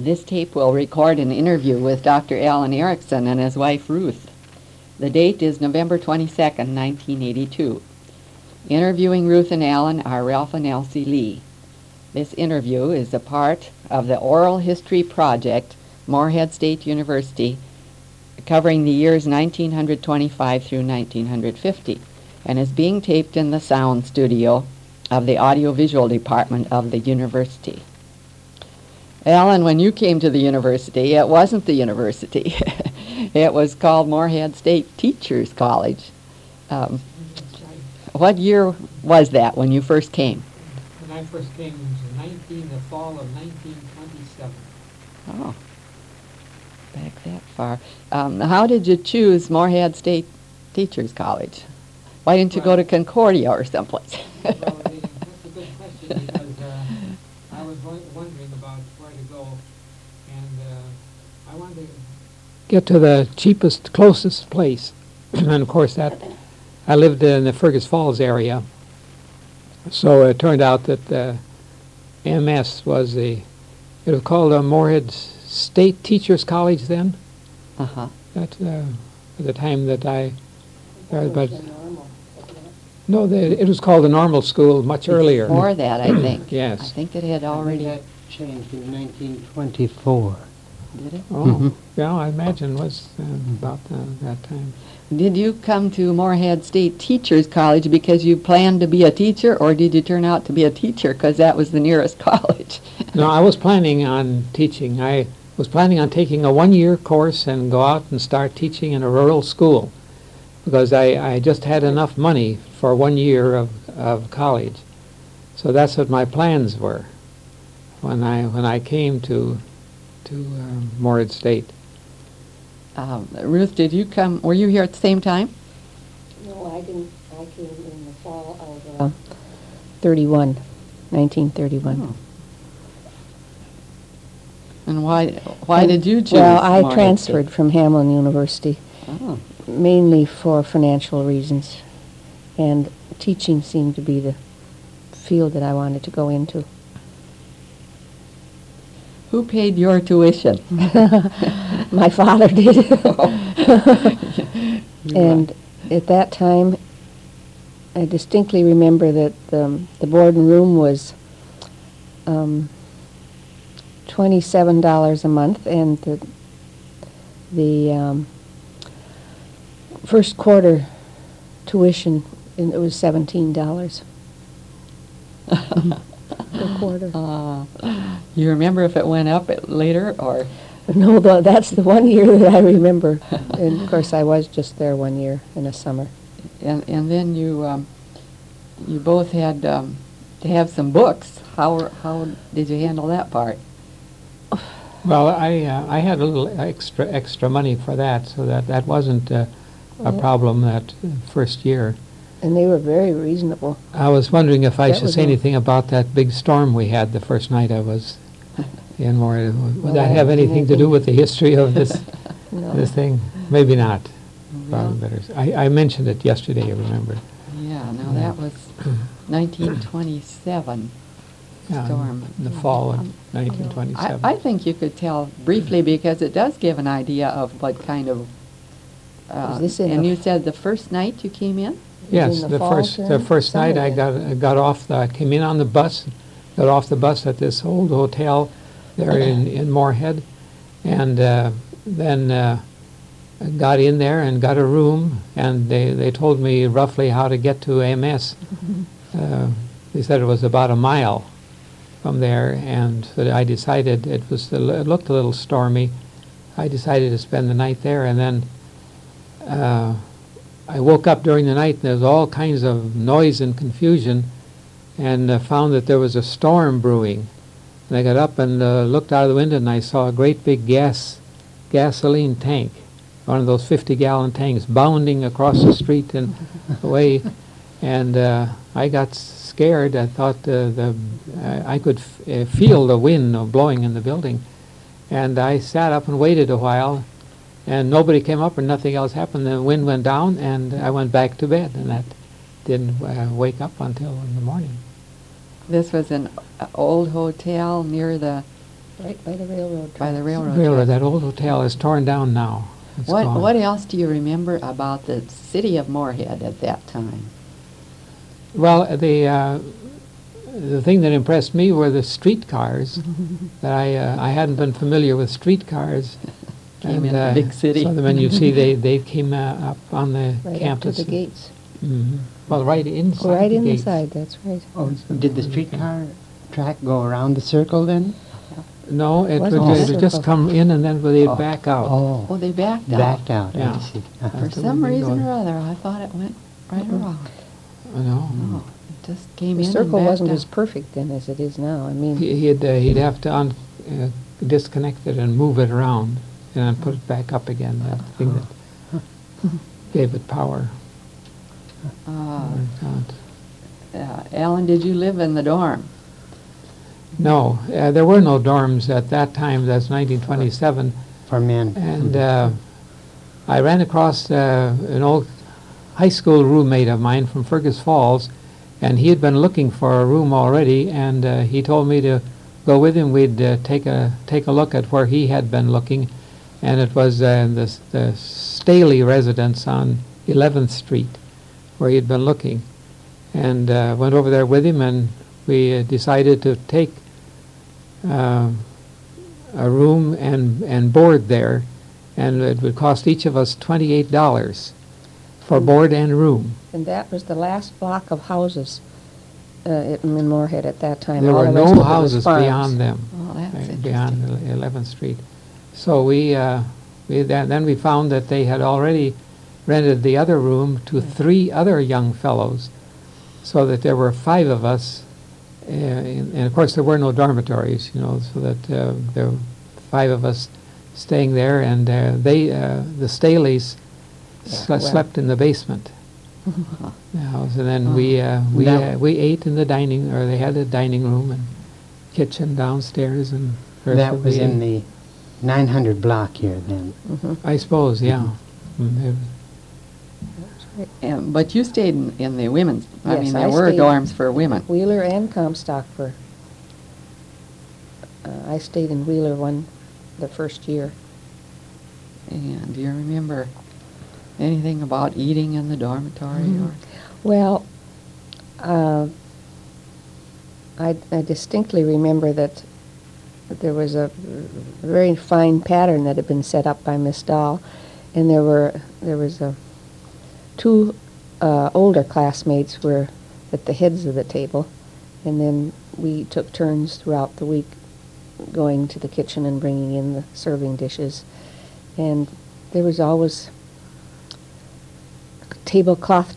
This tape will record an interview with Dr. Alan Erickson and his wife Ruth. The date is November 22nd, 1982. Interviewing Ruth and Alan are Ralph and Elsie Lee. This interview is a part of the Oral History Project, Morehead State University, covering the years 1925 through 1950, and is being taped in the sound studio of the audiovisual department of the university. Alan, when you came to the university, it wasn't the university. It was called Morehead State Teachers College. What year was that when you first came? When I first came, it was the fall of 1927. Oh, back that far. How did you choose Morehead State Teachers College? Why didn't you go to Concordia or someplace? Well, that's a good question because I was wondering about where to go, and I wanted to get to the cheapest, closest place. And of course, that I lived in the Fergus Falls area, so it turned out that MS was it was called Morehead State Teachers College then. Uh-huh. At the time that but no, it was called the normal school much earlier. Before that, I think. Yes. I think it had already. That changed in 1924. Did it? Oh, yeah, I imagine it was about that time. Did you come to Morehead State Teachers College because you planned to be a teacher, or did you turn out to be a teacher because that was the nearest college? No, I was planning on teaching. I was planning on taking a one-year course and go out and start teaching in a rural school because I just had enough money for 1 year of college. So that's what my plans were when I came to Morehead State. Ruth, did you come? Were you here at the same time? No, I didn't. I came in the fall of 1931. Oh. And why did you choose? Well, I Morehead transferred from Hamlin University, Oh. mainly for financial reasons, and teaching seemed to be the field that I wanted to go into. Who paid your tuition? My father did. And at that time, I distinctly remember that the board and room was $27 a month, and the first quarter tuition, and it was $17 per quarter. You remember if it went up later, or? No, that's the 1 year that I remember. And of course, I was just there 1 year in the summer. And then you both had to have some books. How did you handle that part? Well, I had a little extra money for that, so that wasn't a problem that first year. And they were very reasonable. I was wondering if I That should was say all. anything about that big storm we had the first night I was in Morehead. Would Well, that have anything to do with the history of this No. this thing? Maybe not. Well, Probably better. I mentioned it yesterday, you remember. yeah, no, that was 1927 Yeah, storm. in the fall of I 1927. think you could tell briefly because it does give an idea of what kind of. Was this in and the you said the first night you came in? Yes, in the the fall first term? night I Summer got off. I came in on the bus, got off the bus at this old hotel there in Morehead, and then got in there and got a room, and they told me roughly how to get to MS. They said it was about a mile from there, and so I decided it looked a little stormy. I decided to spend the night there, and then I woke up during the night and there was all kinds of noise and confusion, and found that there was a storm brewing. And I got up and looked out of the window and I saw a great big gasoline tank, one of those 50-gallon tanks, bounding across the street and away. And I got scared. I thought I could feel the wind blowing in the building. And I sat up and waited a while, and nobody came up and nothing else happened. The wind went down and I went back to bed, and that didn't wake up until in the morning. This was an old hotel near the Right by the railroad by the tracks. railroad. Railroad, track. that old hotel is torn down now. It's gone. What else do you remember about the city of Moorhead at that time? Well, the thing that impressed me were the streetcars. That I hadn't been familiar with streetcars. Came in the big city. So when you see they came up on the Right up to campus. the gates. Mhm. Well, right inside. Right the gates. inside, that's right. Oh, did the streetcar track go around the circle then? No, it Wasn't would a just circle. come in and then they'd Oh. back out. Oh, Oh, they backed out. backed out, Yeah. I see. For That's the some way they reason go. or other, I thought it went right around. I know. No, it just came The in circle and backed wasn't out. as perfect then as it is now. I mean, He'd have to disconnect it and move it around and then put it back up again, that thing that gave it power. Alan, did you live in the dorm? No, there were no dorms at that time. That's 1927. For men. And I ran across an old high school roommate of mine from Fergus Falls, and he had been looking for a room already, and he told me to go with him. We'd take a look at where he had been looking, and it was the Staley residence on 11th Street, where he'd been looking. And went over there with him, and we decided to take a room and board there, and it would cost each of us $28 for board and room. and that was the last block of houses in Moorhead at that time. There All were the rest no of it was houses farms. beyond them, Oh, that's interesting. beyond 11th Street. So then we found that they had already rented the other room to 3 other young fellows, so that there were 5 of us, and of course there were no dormitories, so that there were 5 of us staying there, and the Staleys slept in the basement. The house, and then we ate in the dining, or they had a dining room and kitchen downstairs, and That was in the 900 block here then. I suppose, yeah. But you stayed in the women's, I Yes, mean, I there were stayed- dorms for women. Wheeler and Comstock for, I stayed in Wheeler the first year. And do you remember anything about eating in the dormitory? Mhm. Or Well, I distinctly remember that there was a very fine pattern that had been set up by Miss Dahl, and there was 2 older classmates were at the heads of the table, and then we took turns throughout the week going to the kitchen and bringing in the serving dishes, and there was always tablecloths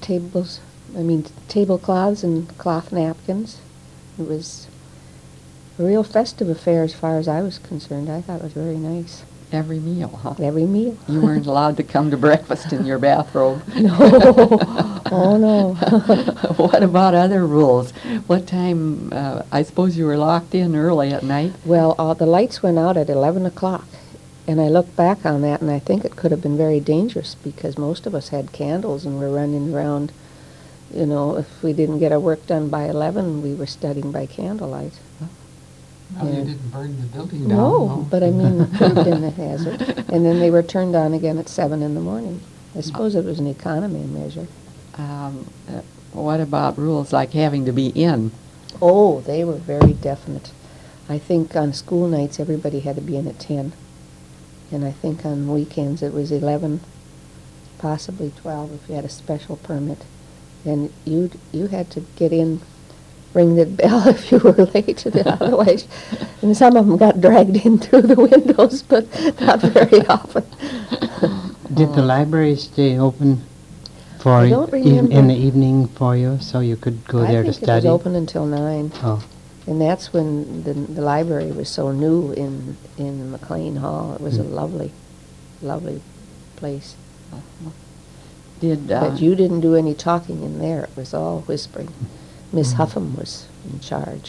and cloth napkins. It was a real festive affair as far as I was concerned. I thought it was very nice. every meal, huh? Every meal. You weren't allowed to come to breakfast in your bathrobe. No. Oh, no. What about other rules? What time, I suppose you were locked in early at night? Well, the lights went out at 11 o'clock, and I look back on that, and I think it could have been very dangerous because most of us had candles and were running around. If we didn't get our work done by 11, we were studying by candlelight. You Yeah. didn't burn the building down. No, but I mean, it could have been a hazard. And then they were turned on again at 7 in the morning. I suppose it was an economy measure. What about rules like having to be in? Oh, they were very definite. I think on school nights, everybody had to be in at 10. And I think on weekends, it was 11, possibly 12 if you had a special permit. And you had to get in, ring the bell if you were late, otherwise. And some of them got dragged in through the windows, but not very often. Did the library stay open for I don't remember. in the evening for you, so you could go there to I think it study? was open until 9. Oh, And that's when the library was so new in McLean Hall. It was a lovely, lovely place. Did But you didn't do any talking in there. It was all whispering. Miss Huffam was in charge.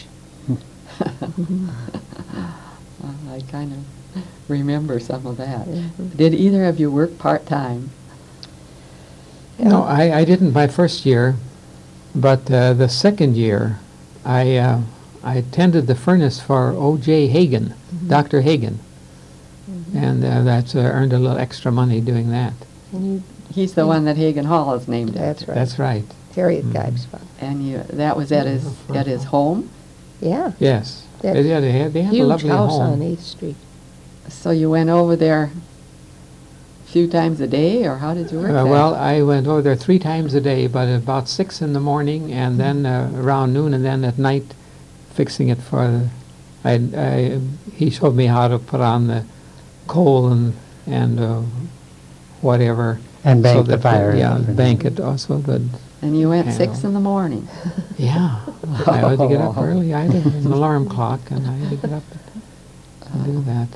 I kind of remember some of that. Mhm. Did either of you work part-time? No, I didn't my first year, but the second year, I I tended the furnace for O.J. Hagen, Dr. Hagen, and that's earned a little extra money doing that. And you, He's the one that Hagen Hall is named that's after. right. That's right. Harriet Mhm. Geib's father. And that was at his home? Yeah. Yes. That Yeah, they had a Huge lovely house home. on 8th Street. So you went over there a few times a day, or how did you work that? Well, I went over there 3 times a day, but about 6 in the morning, and then around noon, and then at night, fixing it for. He showed me how to put on the coal and whatever. And so bank the that fire. Yeah, bank it also good. And you went Yeah. 6 in the morning. Yeah, I had to get up early. I had an alarm clock, and I had to get up and do that.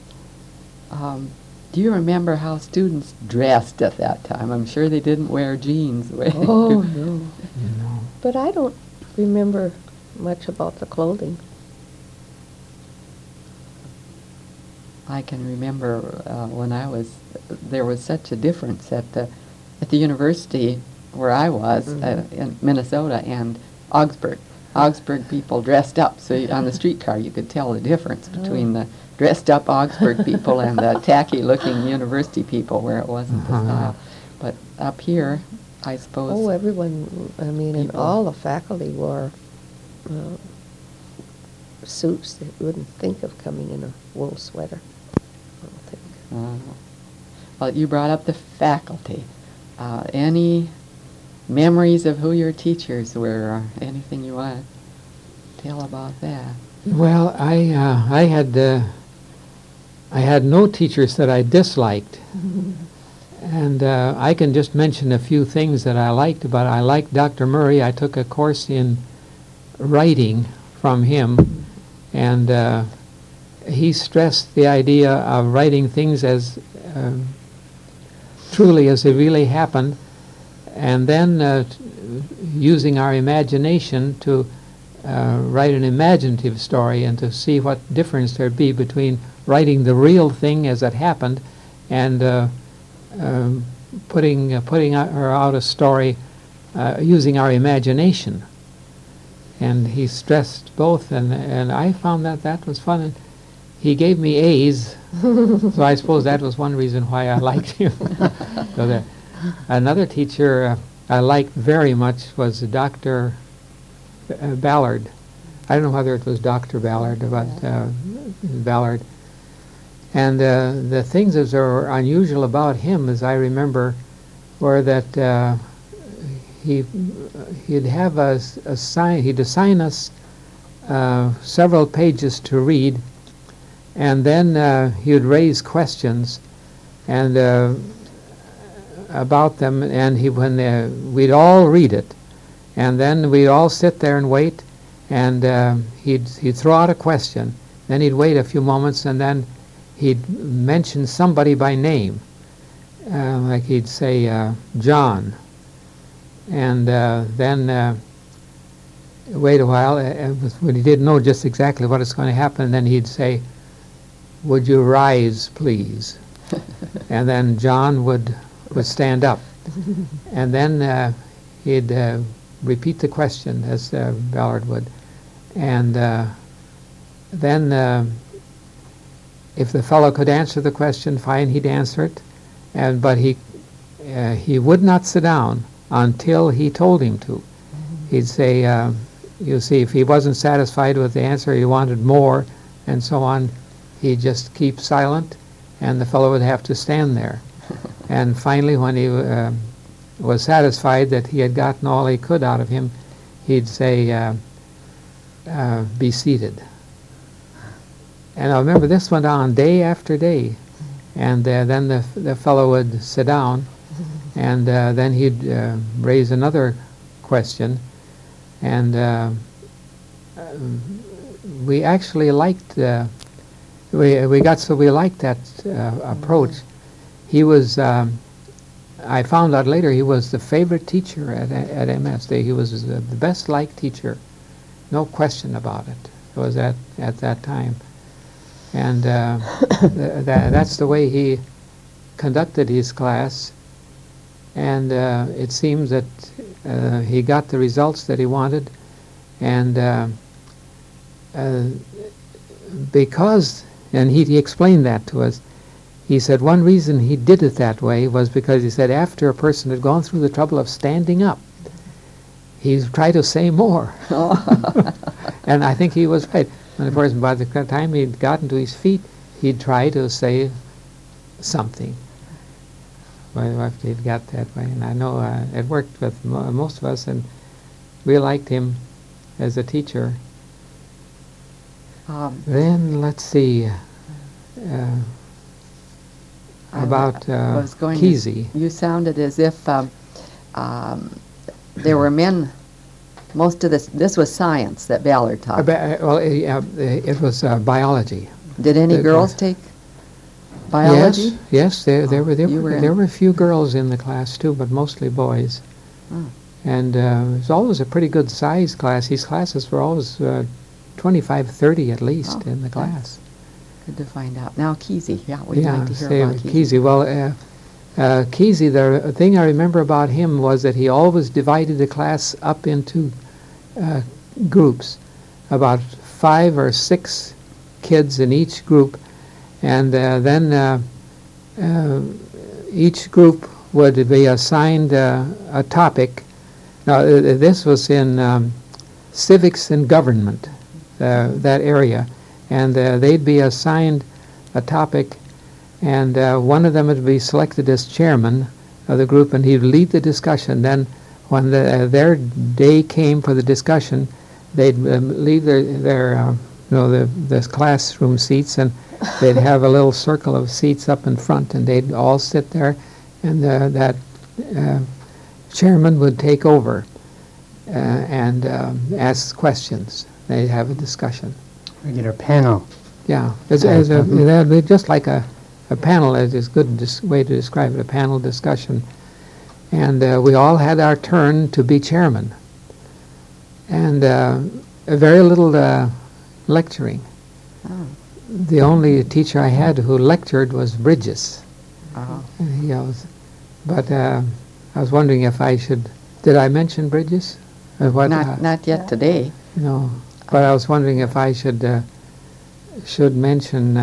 Do you remember how students dressed at that time? I'm sure they didn't wear jeans. Oh, no. You know. But I don't remember much about the clothing. I can remember when there was such a difference at the university where I was in Minnesota and Augsburg. Augsburg people dressed up, so on the streetcar you could tell the difference between the dressed up Augsburg people and the tacky looking university people where it wasn't the style. But up here, I suppose. Oh, everyone, I mean, and People. all the faculty wore suits that you wouldn't think of coming in a wool sweater. I don't think. Well, you brought up the faculty. Any memories of who your teachers were, or anything you want to tell about that? Well, I had no teachers that I disliked, and I can just mention a few things that I liked. But I liked Dr. Murray. I took a course in writing from him, and he stressed the idea of writing things as truly as they really happened, and then using our imagination to write an imaginative story and to see what difference there'd be between writing the real thing as it happened and putting out a story using our imagination. And he stressed both, and I found that was fun. And he gave me A's, so I suppose that was one reason why I liked him. So another teacher I liked very much was Dr. Ballard. I don't know whether it was Dr. Ballard, but Ballard. And the things that were unusual about him, as I remember, were that he'd have he'd assign us several pages to read, and then he would raise questions and about them, and we'd all read it, and then we'd all sit there and wait, and he'd throw out a question, then he'd wait a few moments, and then he'd mention somebody by name, like he'd say John, and then wait a while, when he didn't know just exactly what was going to happen, then he'd say, "Would you rise, please?" And then John would stand up, and then he'd repeat the question as Ballard would, and then if the fellow could answer the question, fine, he'd answer it, but he would not sit down until he told him to. He'd say, you see, if he wasn't satisfied with the answer, he wanted more, and so on, he'd just keep silent, and the fellow would have to stand there. And finally, when he was satisfied that he had gotten all he could out of him, he'd say, "Be seated." And I remember this went on day after day, and then the fellow would sit down, and then he'd raise another question, and we actually liked we liked that approach. He was, I found out later, he was the favorite teacher at MSD. He was the best liked teacher, no question about it. It was at that time, and that's the way he conducted his class. And it seems that he got the results that he wanted, and because, and he explained that to us, he said one reason he did it that way was because he said after a person had gone through the trouble of standing up, he'd try to say more. And I think he was right. And of course, by the time he'd gotten to his feet, he'd try to say something. Well, after he'd got that way. And I know it worked with most of us, and we liked him as a teacher. Then, let's see, about Kesey. You sounded as if there were men. Most of this was science that Ballard taught. It was biology. Did any girls take biology? Yes, there you were a few girls in the class too, but mostly boys. Oh. And it was always a pretty good size class. These classes were always 25, 30 at least in the class. Good to find out. Now Kesey, we'd like to hear about Kesey. Kesey. Well, Kesey, the thing I remember about him was that he always divided the class up into groups, about 5 or 6 kids in each group, and then each group would be assigned a topic. Now, this was in civics and government, that area, and they'd be assigned a topic, and one of them would be selected as chairman of the group, and he'd lead the discussion. Then when their day came for the discussion, they'd leave their classroom seats, and they'd have a little circle of seats up in front, and they'd all sit there, and that chairman would take over and ask questions. They'd have a discussion. Regular panel. Yeah, that'd be just like a panel. Is a good way to describe it, a panel discussion. And we all had our turn to be chairman. And very little lecturing. Oh. The only teacher I had who lectured was Bridges. Oh. But I was wondering if I should. Did I mention Bridges? Not yet today. No, but I was wondering if I should mention.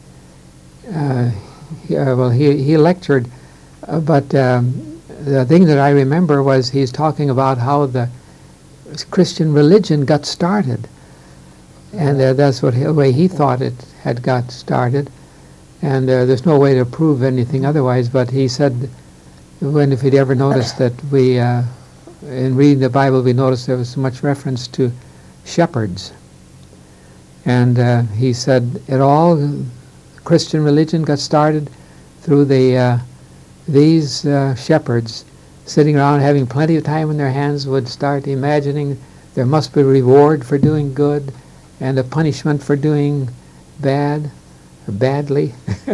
He lectured, but the thing that I remember was he's talking about how the Christian religion got started, and that's the way he thought it had got started, and there's no way to prove anything otherwise. But he said, if he'd ever noticed that we, in reading the Bible, we noticed there was so much reference to shepherds, and he said Christian religion got started through these shepherds sitting around having plenty of time in their hands would start imagining there must be a reward for doing good and a punishment for doing badly.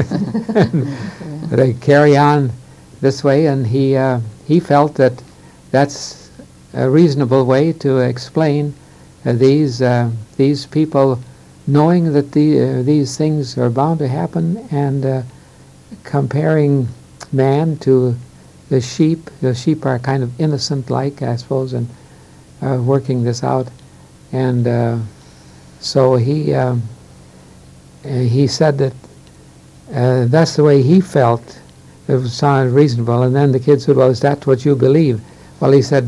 They carry on this way, and he felt that that's a reasonable way to explain these people knowing that these things are bound to happen, and comparing man to the sheep. The sheep are kind of innocent-like, I suppose, and working this out. And so he said that that's the way he felt. It sounded reasonable. And then the kids said, well, is that what you believe? Well, he said,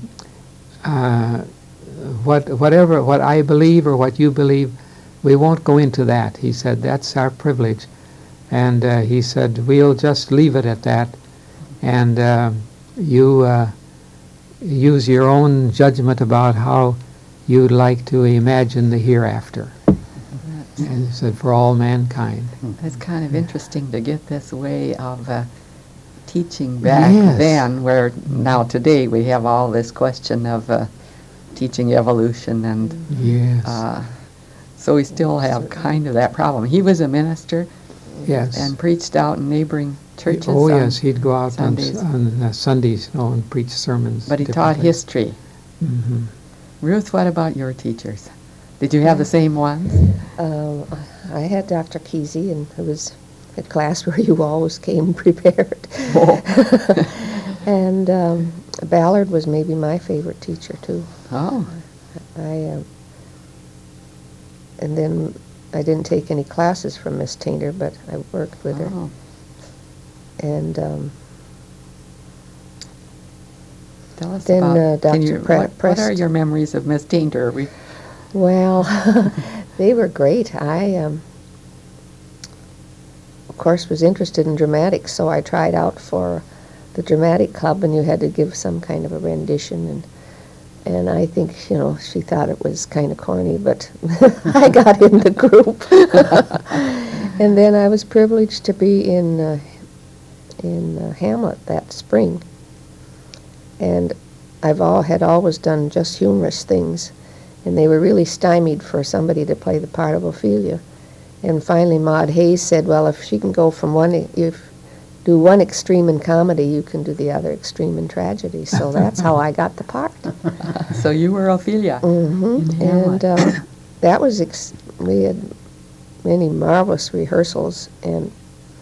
what I believe or what you believe, we won't go into that. He said, that's our privilege. And he said, we'll just leave it at that. And you use your own judgment about how you'd like to imagine the hereafter. And he said, for all mankind. It's kind of interesting to get this way of teaching back then, where now today we have all this question of teaching evolution, and so we still have kind of that problem. He was a minister, and preached out in neighboring churches. Oh yes, he'd go out Sundays. on Sundays, and preach sermons. But he taught history. Mm-hmm. Ruth, what about your teachers? Did you have the same ones? I had Dr. Kesey, and it was a class where you always came prepared. Oh. And Ballard was maybe my favorite teacher, too. Oh. and then I didn't take any classes from Miss Tainter, but I worked with her. Oh. And Tell us Then, about, Dr. can you, what are Prest. your memories of Miss Tainter? well, they were great. I, of course, was interested in dramatics, so I tried out for the dramatic club, and you had to give some kind of a rendition, and I think, she thought it was kind of corny, but I got in the group. And then I was privileged to be in Hamlet that spring. And had always done just humorous things, and they were really stymied for somebody to play the part of Ophelia. And finally Maud Hayes said, well, if she can go from do one extreme in comedy, you can do the other extreme in tragedy. So that's how I got the part. So you were Ophelia. Mm-hmm. In And that was, we had many marvelous rehearsals, and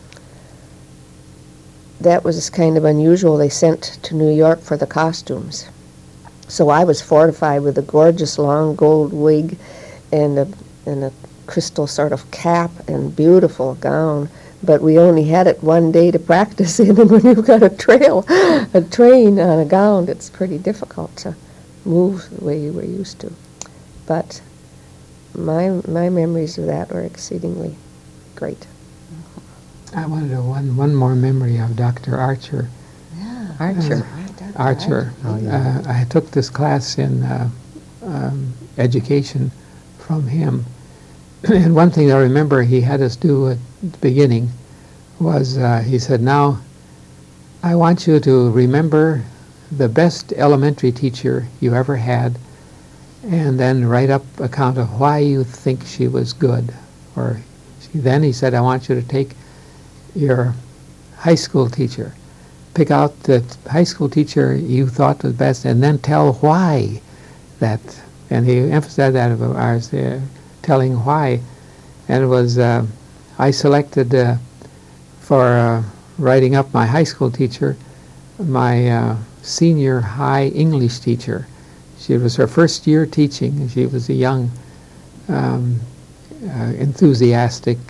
that was kind of unusual. They sent to New York for the costumes. So I was fortified with a gorgeous long gold wig and a crystal sort of cap and beautiful gown. But we only had it one day to practice in, and when you've got a train on a gown, it's pretty difficult to move the way you were used to. But my memories of that were exceedingly great. I wanted one more memory of Dr. Archer. Archer. Archer. Oh, yeah. I took this class in education from him. And one thing I remember he had us do at the beginning was he said, now I want you to remember the best elementary teacher you ever had, and then write up a account of why you think she was good. Then he said, I want you to take your high school teacher, pick out the high school teacher you thought was best, and then tell why that. And he emphasized that about ours, telling why. And it was, I selected for writing up my high school teacher, my senior high English teacher. She was her first year teaching. She was a young, enthusiastic,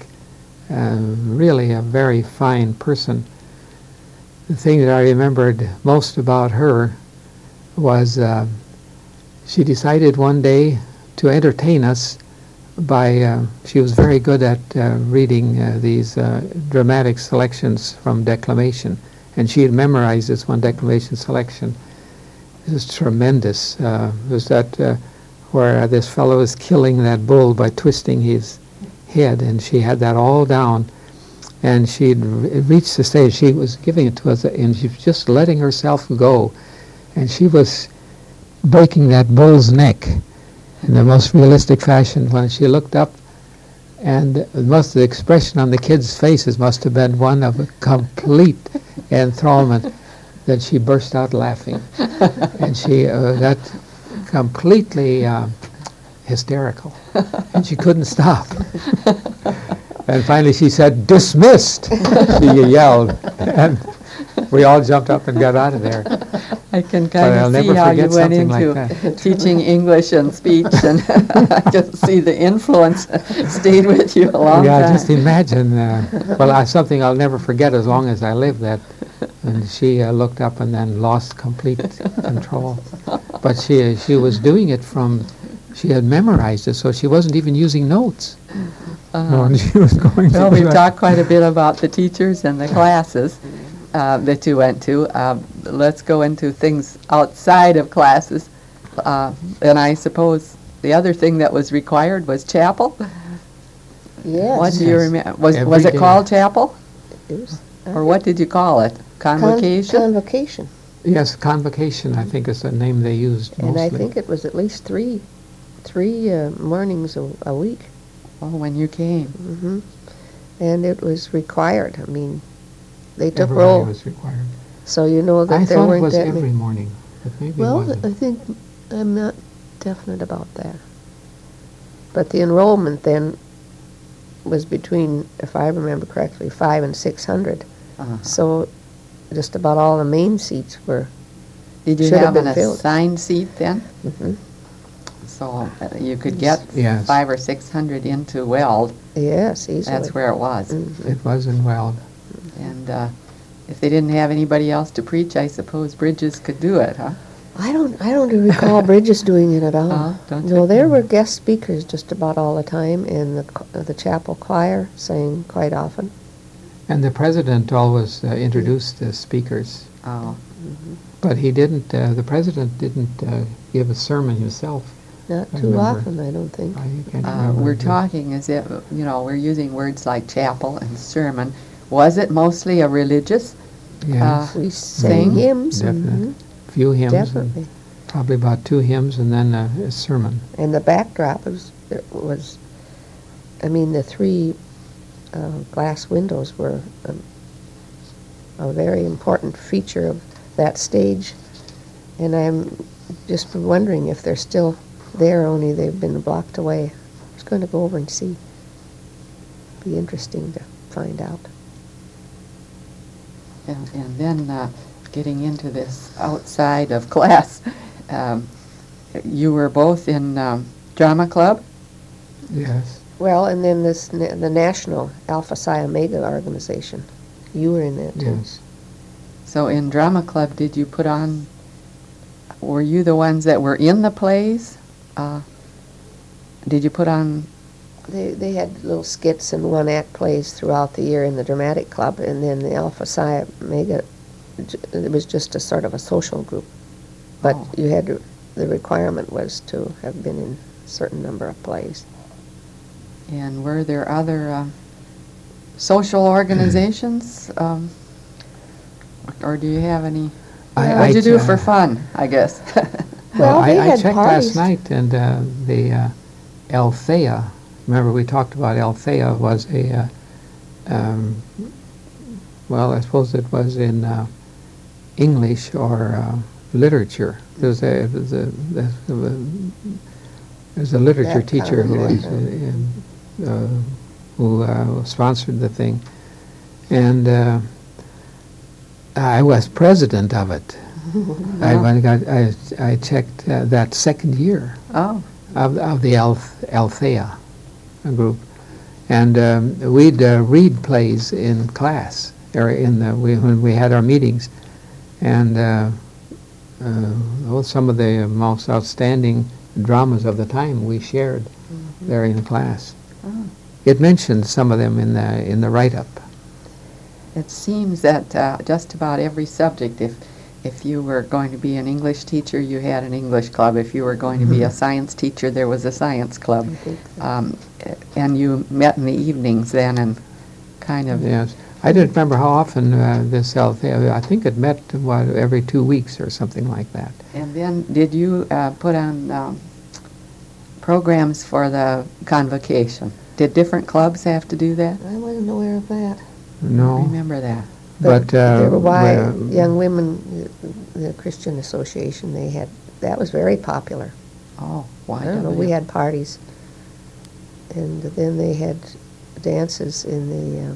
really a very fine person. The thing that I remembered most about her was she decided one day to entertain us by, she was very good at reading these dramatic selections from declamation, and she had memorized this one declamation selection. It was tremendous. It was that where this fellow is killing that bull by twisting his head, and she had that all down, and she'd reached the stage. She was giving it to us, and she was just letting herself go, and she was breaking that bull's neck in the most realistic fashion. When she looked up, and the expression on the kids' faces must have been one of a complete enthrallment, that she burst out laughing, and she got completely hysterical, and she couldn't stop. And finally she said, "Dismissed!" She yelled, and we all jumped up and got out of there. I can I'll kind of see never how you forget went something like into that. teaching English and speech, and I can see the influence stayed with you a long Yeah, time. just imagine. Something I'll never forget as long as I live. That, and she looked up and then lost complete control. But she was doing it from. She had memorized it, so she wasn't even using notes. No, she was going. Well, we've talked quite a bit about the teachers and the classes that you went to. Let's go into things outside of classes. And I suppose the other thing that was required was chapel. Yes. What do you Yes. remember? Was Every it day. called chapel? It was Or what did you call it? Convocation? Convocation. Yes, convocation, I think, is the name they used And mostly. I think it was at least three mornings a week. Oh, when you came. Hmm. And it was required. I mean, they took Everybody roll. was required. So you know that I there thought it weren't was that every many. morning, but maybe it Well, wasn't. I think I'm not definite about that. But the enrollment then was between, if I remember correctly, 500 and 600. So just about all the main seats were. Did you Should have have an been filled. assigned seat then? Mhm. So you could get Yes. 500 or 600 into Weld. Yes, easily. That's where it was. It was in Weld. And if they didn't have anybody else to preach, I suppose Bridges could do it, huh? I don't recall Bridges doing it at all. Oh, don't No, you? there were guest speakers just about all the time, and the chapel choir sang quite often. And the president always introduced the speakers. Oh, But he didn't, the president didn't give a sermon himself. Not I too remember. often, I don't think. I can't remember. we're talking as if, we're using words like chapel and sermon. Was it mostly a religious? Yes, We sang Sing? hymns. definitely. Few hymns. and Definitely. probably about 2 hymns and then a sermon. And the backdrop was I mean, the 3 glass windows were a very important feature of that stage. And I'm just wondering if they're still there, only they've been blocked away. I was going to go over and see. Be interesting to find out. And then getting into this outside of class, you were both in drama club? Yes. Well, and then the National Alpha Psi Omega organization. You were in that too. Yes. So in drama club, did you put on, were you the ones that were in the plays? Did you put on, They had little skits and one-act plays throughout the year in the dramatic club, and then the Alpha Psi Omega, it was just a sort of a social group. But Oh. you had to, the requirement was to have been in a certain number of plays. and were there other social organizations? Or do you have any, what'd you do for fun, I guess? Well, they I had checked parties. last night, and the Althea, remember we talked about Althea, was a, well, I suppose it was in English or literature. There's a literature That teacher kind of who sponsored the thing, and I was president of it. I checked that second year Oh, of the Althea group, and we'd read plays in class or when we had our meetings, and some of the most outstanding dramas of the time we shared there in class. Oh. It mentioned some of them in the write-up. It seems that just about every subject, if you were going to be an English teacher, you had an English club. If you were going to be a science teacher, there was a science club. I think so. And you met in the evenings then and kind of, Yes, I didn't remember how often this Althea. I think it met every 2 weeks or something like that. and then did you put on programs for the convocation? Did different clubs have to do that? I wasn't aware of that. I No, remember that. but There were well, young women, the Christian Association, that was very popular. Oh, why I don't know, we had parties. And then they had dances in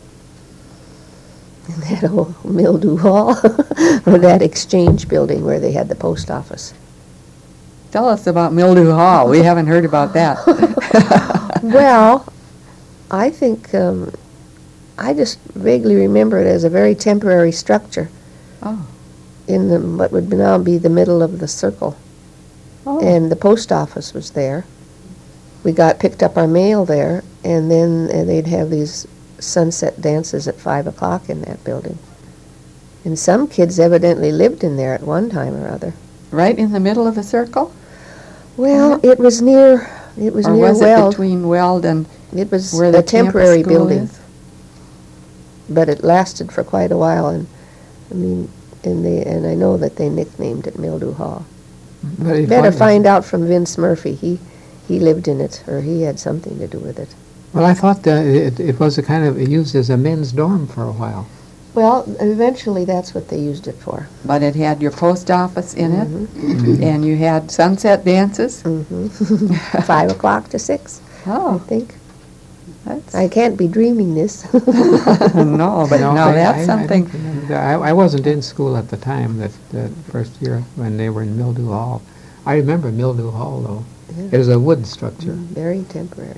that old Mildew Hall, or that exchange building where they had the post office. Tell us about Mildew Hall. We haven't heard about that. Well, I think, I just vaguely remember it as a very temporary structure Oh. in what would now be the middle of the circle. Oh. And the post office was there. We picked up our mail there, and then they'd have these sunset dances at 5 o'clock in that building. And some kids evidently lived in there at one time or other. Right in the middle of the circle? Well, it was near Or near was it Weld. between Weld and It was where a the campus temporary school building, is? but it lasted for quite a while. And I mean, and I know that they nicknamed it Mildew Hall. but it Better was- find out from Vince Murphy. He lived in it, or he had something to do with it. Well, I thought it was a kind of used as a men's dorm for a while. Well, eventually that's what they used it for. But it had your post office in it, Mm-hmm. and you had sunset dances? Hmm 5 o'clock to 6, I Oh, think. that's, I can't be dreaming this. no, but now that's I something. don't remember that. I wasn't in school at the time, that first year when they were in Mildew Hall. I remember Mildew Hall, though. Yeah. It is a wood structure. Very temporary.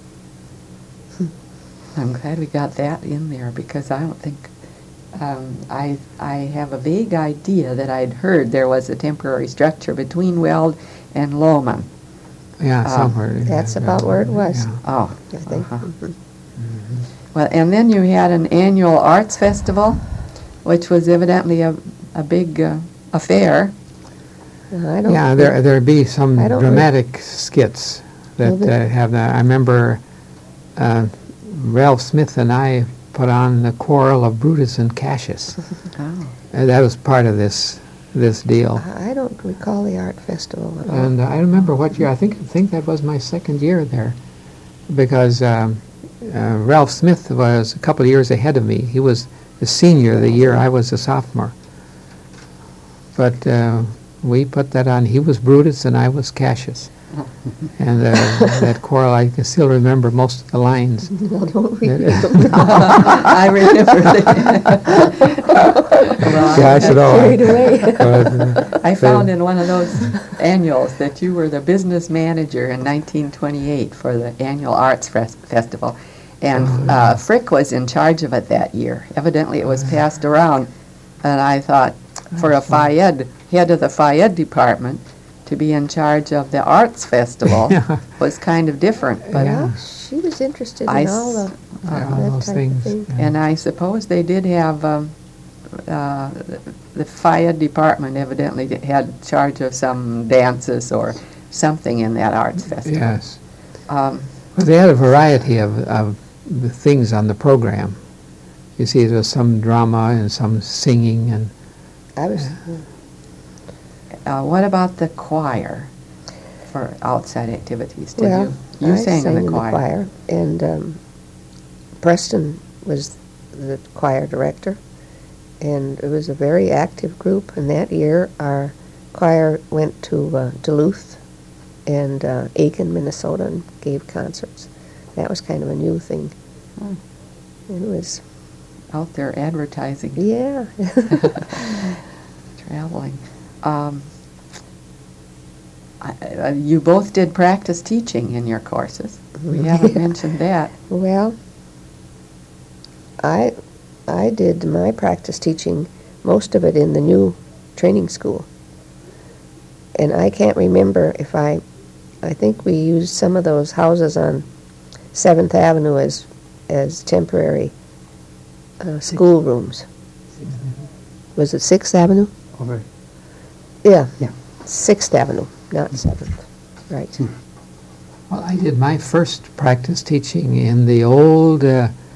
I'm glad we got that in there because I don't think, I have a vague idea that I'd heard there was a temporary structure between Weld and Lowman. Yeah, somewhere. That's about where it was. Yeah. Oh, I think. uh-huh. Well, and then you had an annual arts festival, which was evidently a big affair. I don't. Yeah, there'd be some I don't dramatic skits that Well, the- have that. I remember Ralph Smith and I put on the Quarrel of Brutus and Cassius. Oh. That was part of this deal. I don't recall the art festival at all. And I remember what year. I think that was my second year there, because Ralph Smith was a couple of years ahead of me. He was a senior the year I was a sophomore. But we put that on. He was Brutus and I was Cassius. And that quarrel, I can still remember most of the lines. No, don't read I remember that. Yeah, I should know. Carried away. I found in one of those annuals that you were the business manager in 1928 for the annual arts festival. And Frick was in charge of it that year. Evidently it was passed around. And I thought, for a FIED, head of the FIED department, to be in charge of the arts festival Yeah. was kind of different. But Yeah, she was interested I in all s- the Yeah, all that those type things. of thing. Yeah. And I suppose they did have, the FIED department evidently had charge of some dances or something in that arts festival. Yes. Um, Well, they had a variety of the things on the program. You see, there was some drama and some singing, and I was. what about the choir for outside activities? Did Well, you I sang in the choir? and Preston was the choir director, and it was a very active group. And that year, our choir went to Duluth and Aiken, Minnesota, and gave concerts. That was kind of a new thing. Hmm. It was, Out there advertising, yeah. traveling. You both did practice teaching in your courses. We haven't mentioned that. Well, I did my practice teaching, most of it in the new training school. And I can't remember if I think we used some of those houses on 7th Avenue as temporary school rooms. Was it 6th Avenue? Over. Yeah. Yeah. 6th Avenue, not 7th. Right. well, I did my first practice teaching in the old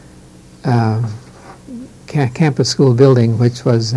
campus school building, which was,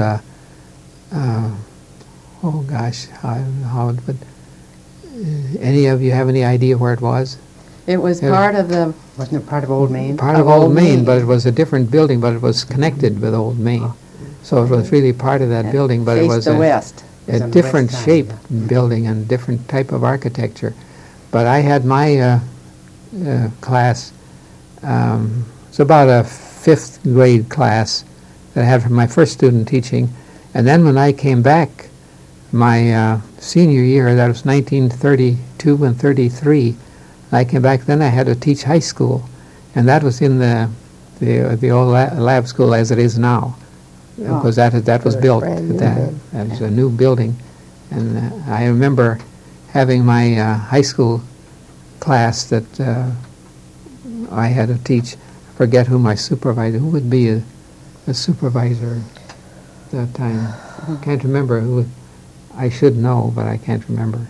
oh gosh, I don't know how it would. Any of you have any idea where it was? It was Yeah. part of the, Wasn't it part of Old Main? Part of Old Main, but it was a different building, but it was connected with Old Main. So it was really part of that building, but it faced was the a west. It was a on the west different side, shape yeah. building and different type of architecture. But I had my class, it's about a 5th grade class that I had for my first student teaching. And then when I came back, my senior year, that was 1932 and 33, I came back, then I had to teach high school. And that was in the old lab school as it is now. Because that was It was built, brand new that then. was a new building. And I remember having my high school class that I had to teach. I forget who my supervisor, who would be a supervisor at that time. I can't remember who. I should know, but I can't remember.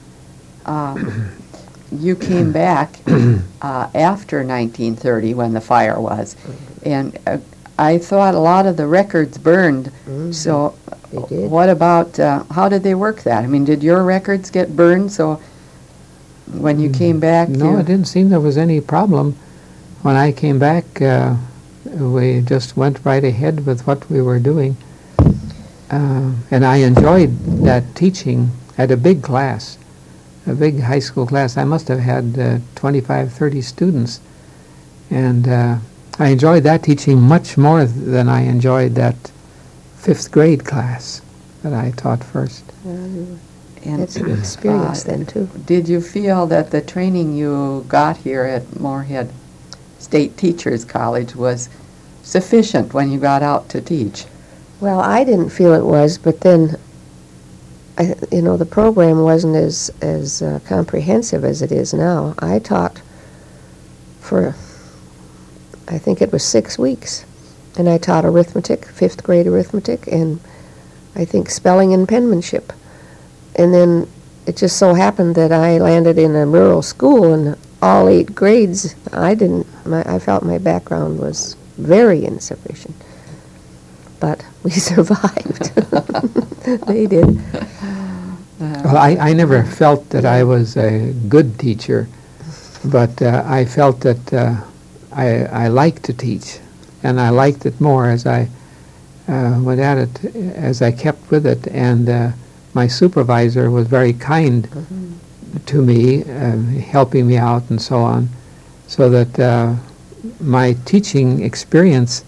You came back after 1930 when the fire was, and I thought a lot of the records burned. So They did. what about, how did they work that? I mean, did your records get burned? So when you came back, No, you, it didn't seem there was any problem. When I came back, we just went right ahead with what we were doing. And I enjoyed that teaching at a big class, a big high school class. I must have had 25, 30 students. And I enjoyed that teaching much more than I enjoyed that 5th grade class that I taught first. And, It's an experience then, too. Did you feel that the training you got here at Moorhead State Teachers College was sufficient when you got out to teach? Well, I didn't feel it was, but then, the program wasn't as comprehensive as it is now. I taught for, I think it was 6 weeks, and I taught arithmetic, 5th grade arithmetic, and I think spelling and penmanship. And then it just so happened that I landed in a rural school, and all 8 grades, I felt my background was very insufficient. But we survived. They did. Well, I never felt that I was a good teacher, but I felt that I liked to teach, and I liked it more as I went at it, as I kept with it, and my supervisor was very kind to me, helping me out and so on, so that my teaching experiences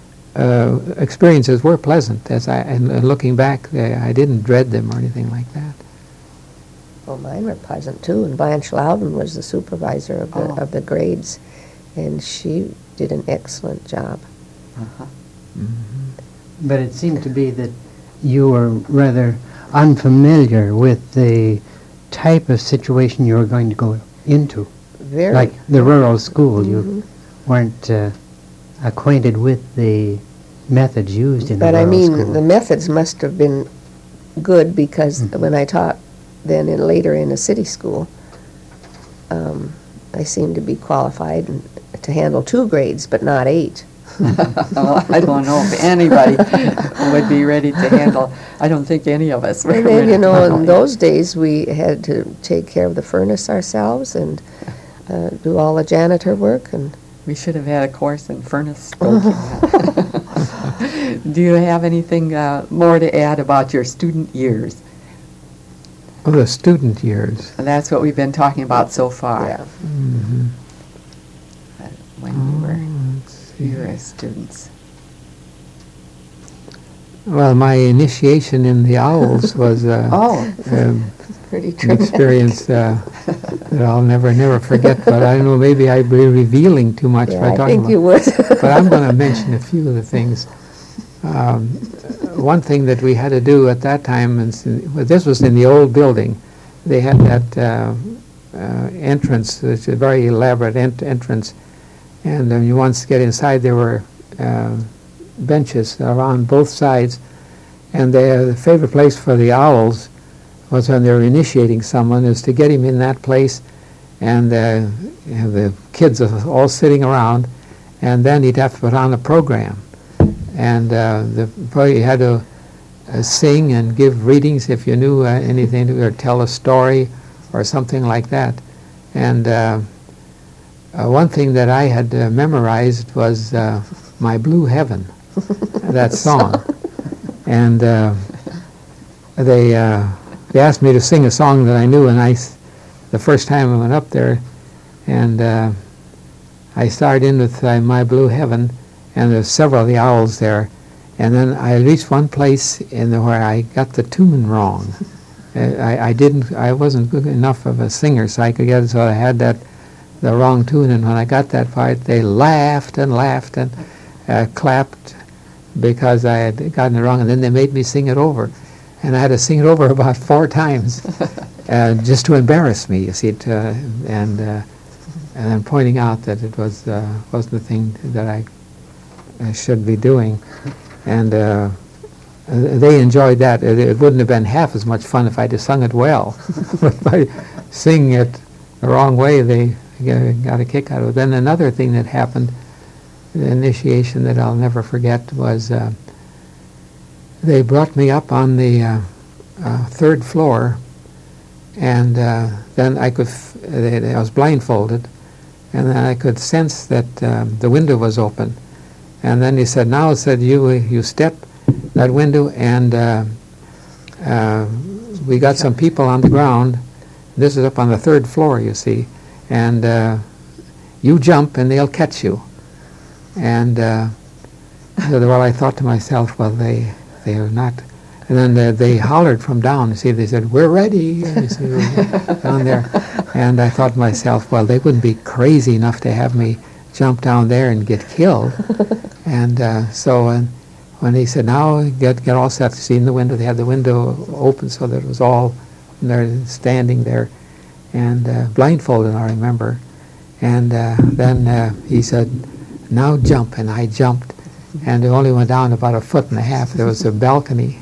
were pleasant. And looking back, I didn't dread them or anything like that. Well, mine were pleasant too, and Blanche Loudon was the supervisor of the grades, and she did an excellent job. Uh-huh. Mm-hmm. But it seemed to be that you were rather unfamiliar with the type of situation you were going to go into. Very. Like the rural school, you weren't acquainted with the methods used in the But rural I mean, school. the methods must have been good, because when I taught then later in a city school, I seemed to be qualified to handle 2 grades, but not 8. Well, I don't know if anybody would be ready to handle. I don't think any of us were And ready then, to handle in it. those days, we had to take care of the furnace ourselves and do all the janitor work. And We should have had a course in furnace stoking. Do you have anything more to add about your student years? Oh, the student years. And that's what we've been talking about so far. yeah, Mm-hmm. When you were Let's see. you were students. Well, my initiation in the owls was Oh, pretty an traumatic. experience that I'll never forget. But I don't know, maybe I'd be revealing too much Yeah, by I talking think about. you would. But I'm going to mention a few of the things. One thing that we had to do at that time, this was in the old building. They had that entrance, it's a very elaborate entrance, and when you once get inside, there were benches around both sides, and the favorite place for the owls was when they were initiating someone, is to get him in that place, and the kids are all sitting around, and then he'd have to put on a program. And you had to sing and give readings if you knew anything, or tell a story or something like that. And one thing that I had memorized was My Blue Heaven, that song. And they asked me to sing a song that I knew, and the first time I went up there, and I started in with My Blue Heaven, and there's several of the owls there, and then I reached one place where I got the tune wrong. I wasn't good enough of a singer, so I could get it, so I had the wrong tune, and when I got that part, they laughed and laughed and clapped because I had gotten it wrong, and then they made me sing it over, and I had to sing it over about 4 times, just to embarrass me, you see, and then pointing out that it wasn't the thing that I should be doing, and they enjoyed that. It wouldn't have been half as much fun if I'd have sung it well. But by singing it the wrong way, they got a kick out of it. Then another thing that happened, the initiation that I'll never forget, was they brought me up on the 3rd floor, and then I was blindfolded, and then I could sense that the window was open. And then he said, now, you step that window, and we got some people on the ground. This is up on the 3rd floor, you see. And you jump, and they'll catch you. And well, I thought to myself, well, they are not And then they hollered from down. You see, they said, "We're ready." And you see, we're down there. And I thought to myself, well, they wouldn't be crazy enough to have me jump down there and get killed. And so when he said, "Now get all set," to see in the window, they had the window open so that it was all, and they're standing there, and blindfolded, I remember. And then he said, "Now jump," and I jumped, and it only went down about 1.5 feet. There was a balcony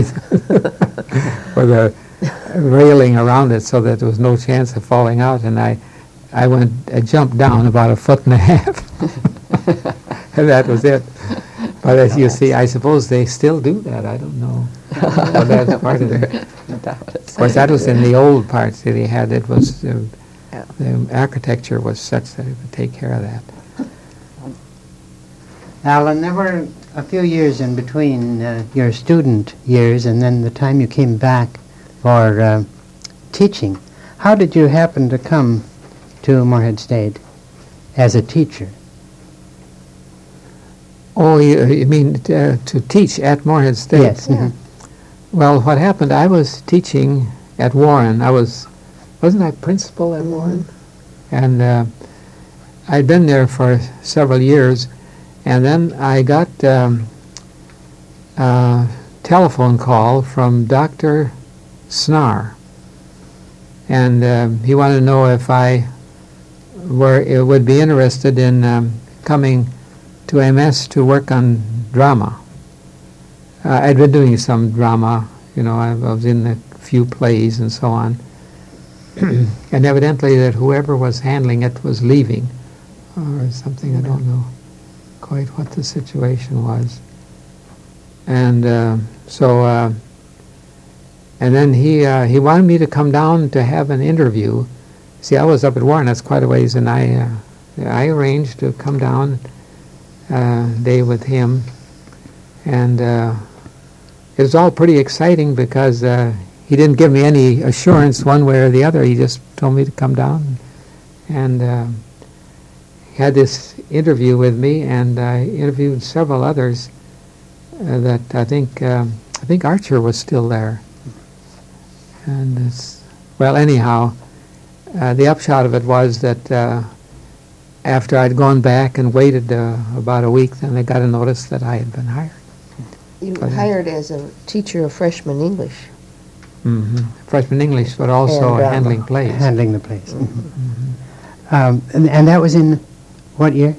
with a railing around it so that there was no chance of falling out, and I jumped down about 1.5 feet, and that was it. But as you see, I suppose they still do that. I don't know. Well, that's part of it. Of course, that was in the old parts that he had. It was the architecture was such that it would take care of that. Alan, there were a few years in between your student years and then the time you came back for teaching. How did you happen to come to Moorhead State as a teacher? Oh, you mean to teach at Moorhead State? Yes. Yeah. Well, what happened, I was teaching at Warren. Wasn't I principal at Warren? And I'd been there for several years, and then I got a telephone call from Dr. Snar, and he wanted to know if I would be interested in coming to MS to work on drama. I'd been doing some drama, I was in a few plays and so on. And evidently that whoever was handling it was leaving or something. I don't know quite what the situation was. And and then he wanted me to come down to have an interview. See, I was up at Warren, that's quite a ways, and I arranged to come down day with him, and it was all pretty exciting because he didn't give me any assurance one way or the other. He just told me to come down, and he had this interview with me, and I interviewed several others that I think Archer was still there, and anyhow, the upshot of it was that after I'd gone back and waited about a week, then they got a notice that I had been hired. You were hired as a teacher of freshman English. Mm-hmm. Freshman English, but also And handling plays. Handling the plays. And that was in what year?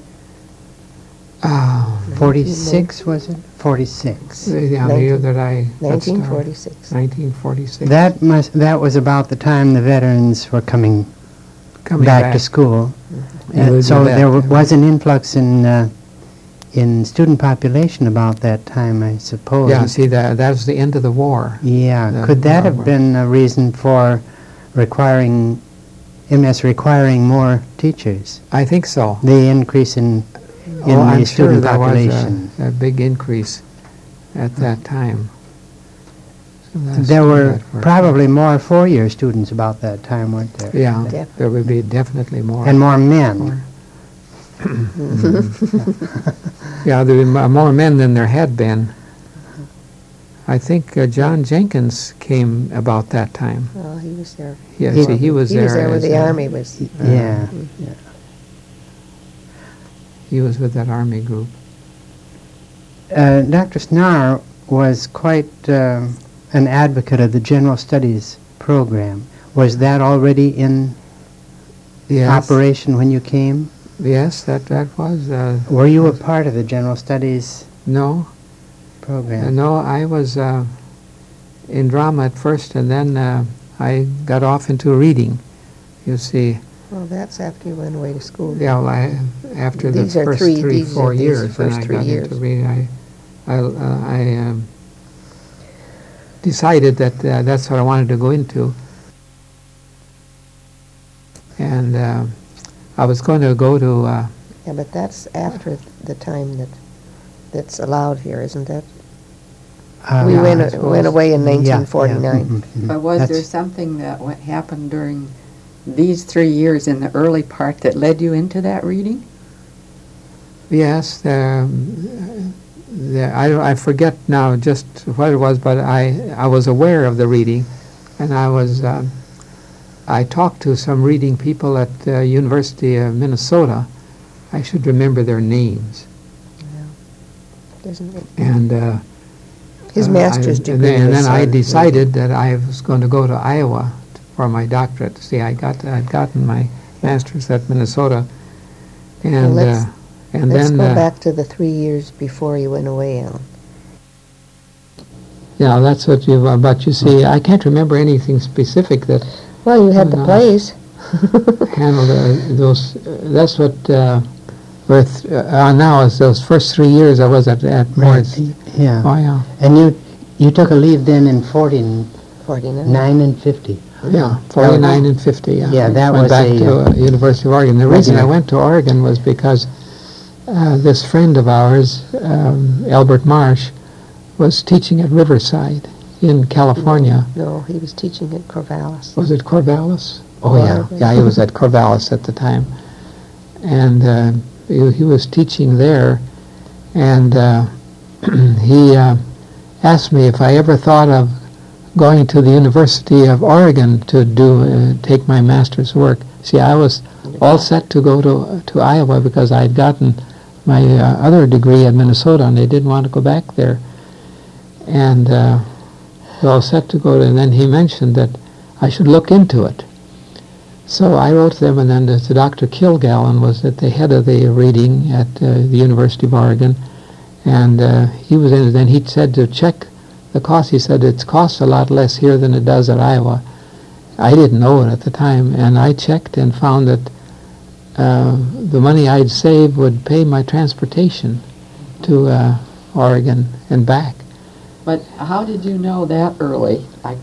46, was it? 46. The year that I got started. 1946. 1946. That was about the time the veterans were coming Coming back to school. So there was an influx in student population about that time, I suppose. Yeah, see, that was the end of the war. Yeah. Could that have been a reason for MS requiring more teachers? I think so. The increase in I'm the sure student there population. was a big increase at that time. So There were probably more four-year students about that time, weren't there? Yeah, Definitely. there would be definitely more. And more men. Yeah, there were more men than there had been. I think John Jenkins came about that time. Oh, he was there. Yeah, He- see, he was He there. was there with as the a- Army. Was Yeah. He was with that Army group. Dr. Snar was quite an advocate of the General Studies program. Was that already in Yes. operation when you came? Yes, that was. Were you a part of the General Studies No, program? no, I was in drama at first, and then I got off into reading. You see, well, that's after you went away to school. yeah. Well, after the These are first three- three, these are 4 these years, then first I 3 got years. into reading. I decided that that's what I wanted to go into, and I was going to go to. Yeah, but that's after the time that's allowed here, isn't that? We Yeah, I went suppose. away in Yeah, yeah. 1949. Mhm, mhm. But was there That's- something that happened during these 3 years in the early part that led you into that reading? Yes, I forget now just what it was, but I was aware of the reading, and I talked to some reading people at the University of Minnesota. I should remember their names. Isn't it? And His master's degree. and was then I on decided that I was going to go to Iowa for my doctorate. See, I'd gotten my master's at Minnesota, and let's and Let's then go back to the 3 years before you went away, Alan. yeah, that's what you. But you see, I can't remember anything specific that Well, you had the No. plays. handled those. That's what now is those first 3 years I was at Morris. Yeah. Oh yeah, And you took a leave then in 49 49. and 50. yeah, 49 and 50. Yeah, Yeah, that went was back a, to University of Oregon. The reason I regular- went to Oregon was because this friend of ours, Albert Marsh, was teaching at Riverside in California. No, he was teaching at Corvallis. Was it Corvallis? Oh Oregon. yeah, he was at Corvallis at the time, and he was teaching there, and he asked me if I ever thought of going to the University of Oregon to take my master's work. See, I was all set to go to Iowa because I had gotten my other degree at Minnesota, and they didn't want to go back there, and we all set to go to. And then he mentioned that I should look into it. So I wrote to them, and then to Dr. Kilgallen was at the head of the reading at the University of Oregon, and he was in it. Then he said to check the cost. He said it costs a lot less here than it does at Iowa. I didn't know it at the time, and I checked and found that the money I'd save would pay my transportation to Oregon and back. But how did you know that early, like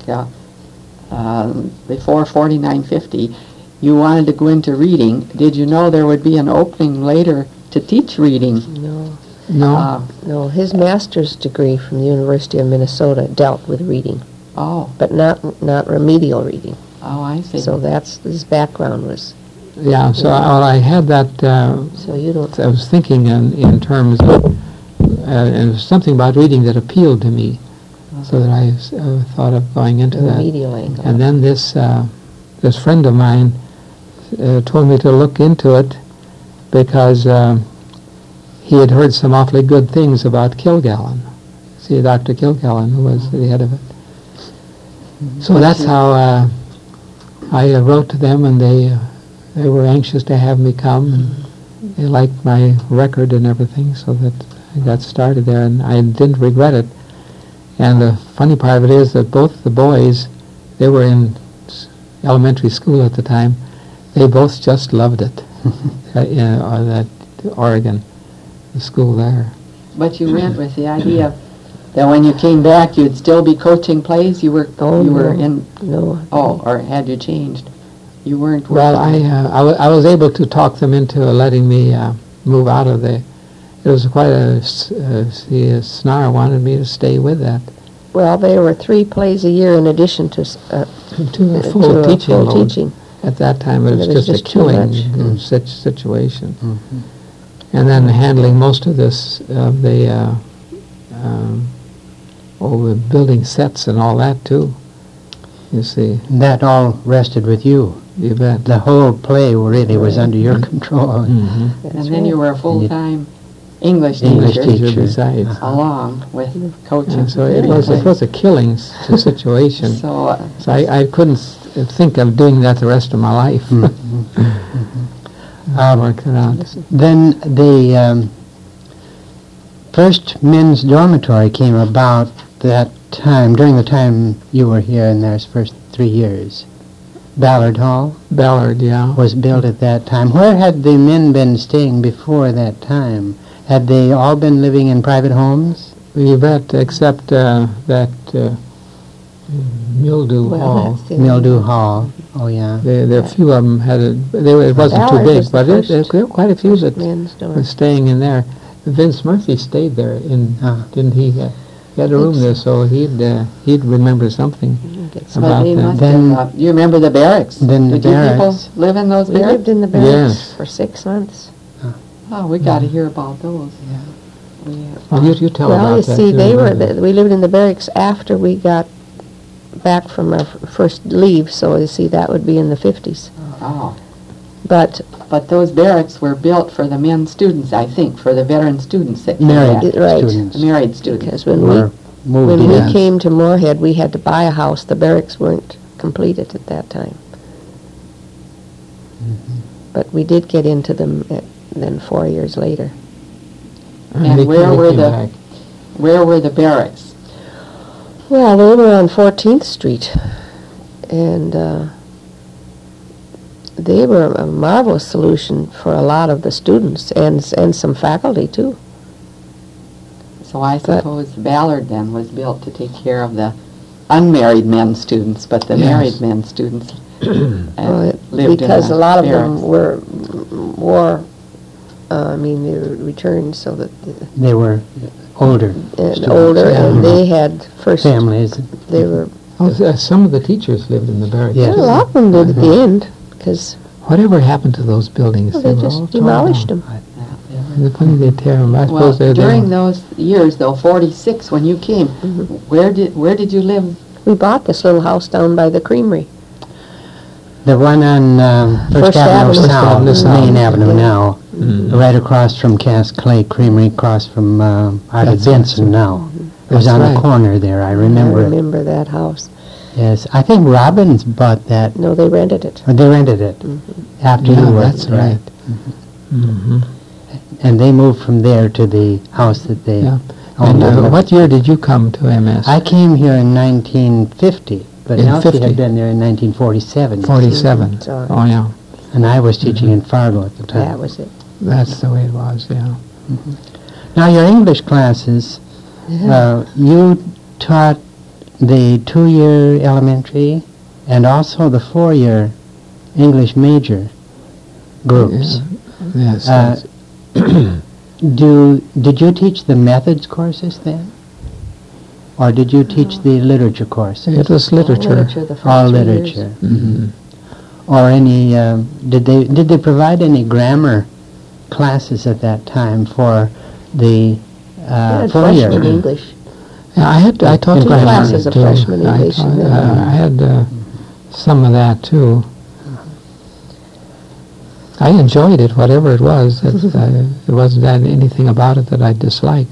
before 4950, you wanted to go into reading? Did you know there would be an opening later to teach reading? No, No, no. His master's degree from the University of Minnesota dealt with reading, Oh, but not remedial reading. I see. So that's his background was. yeah. So I had that. So you don't. I was thinking in terms of and it was something about reading that appealed to me, so that I thought of going into The that. remedial angle. And then this friend of mine told me to look into it because he had heard some awfully good things about Kilgallen. See, Dr. Kilgallen, who was the head of it. So that's how I wrote to them, and they were anxious to have me come, and they liked my record and everything, so that I got started there, and I didn't regret it. And the funny part of it is that both the boys, they were in elementary school at the time, they both just loved it, that Oregon, the school there. But you went with the idea that when you came back, you'd still be coaching plays. You were Oh, you were no. in. No. Oh, or had you changed? You weren't. Well, working. I was able to talk them into letting me move out of the. It was quite Snar wanted me to stay with that. Well, there were 3 plays a year in addition to To a full to a teaching full load. teaching. At that time, it was It was just a just too killing much. such situation. And then handling most of this, the building sets and all that too. You see, That all rested with you. you bet. The whole play really was under your control. Mm-hmm. and then you were a full-time English English teacher teacher. Besides. along with coaching. And so it was a killing situation. So So I couldn't think of doing that the rest of my life. Work it out. Then the first men's dormitory came about that time, during the time you were here in those first 3 years. Ballard Hall Ballard, yeah. was built at that time. Where had the men been staying before that time? Had they all been living in private homes? You bet, except that Mildew Hall. that's the- Mildew Hall. Oh, yeah. There a few of them had it. It wasn't too Ballard big, was the but first there were quite a few that men's dorm. were staying in there. Vince Murphy stayed there, didn't he? He had a room there, so he'd remember something Gets- but about they that. must Then- have, you remember the barracks? Then the Did you people barracks. live in those We barracks? lived in the barracks Yes. for 6 months. Oh, we got to hear about those. Well, you tell Well, about you that. see, You remember. we lived in the barracks after we got back from our first leave, so you see, that would be in the 50s. Oh. But But those barracks were built for the men students, I think, for the veteran students that came Married back. Right. students The married students. because when were moved we in. came to Moorhead, we had to buy a house. The barracks weren't completed at that time. But we did get into them then 4 years later. And They where were came the- back. Where were the barracks? Well, they were on 14th Street, and they were a marvelous solution for a lot of the students and some faculty, too. So I suppose Ballard then was built to take care of the unmarried men students, but the Yes. married men students lived Because in a the lot of barracks. them were they were returned so that They were older students, older, yeah. and they had first, families. they were, Oh, some of the teachers lived in the barracks. Yes. a lot of them did at the end, because Whatever happened to those buildings? they were all just torn demolished down. them. It's funny they tear them. I Well, suppose they're during those years, though, 46, when you came, Mm-hmm. where did you live? We bought this little house down by the creamery. The one on First First Avenue Avenue. South, First Avenue Main South. Avenue now, Mm. right across from Cass Clay Creamery, across from Art of That's Benson right. now. It was That's on right. the corner there, I remember I it. remember that house. Yes, I think Robbins bought that, No, they rented it. or they rented it after Yeah, you were that's there. right. Mm-hmm. And they moved from there to the house that they Yeah. owned. And what year did you come to MS? I came here in 1950, but In Elsie 50? had been there in 1947. 47. Sorry. Oh, yeah. And I was teaching in Fargo at the time. That was it. That's the way it was, yeah. Now, your English classes, you taught the 2-year elementary and also the 4-year English major groups. Yes. Uh, Did you teach the methods courses then? Or did you teach the literature courses? It was literature. Literature, the first All 2 years. literature. Mhm. Or any, did they provide any grammar classes at that time for the We had 4-year? freshman English. Yeah, I taught Two grammar, classes of too. freshman I English, taught- and then- I had some of that, too. I enjoyed it, whatever it was. It wasn't anything about it that I disliked.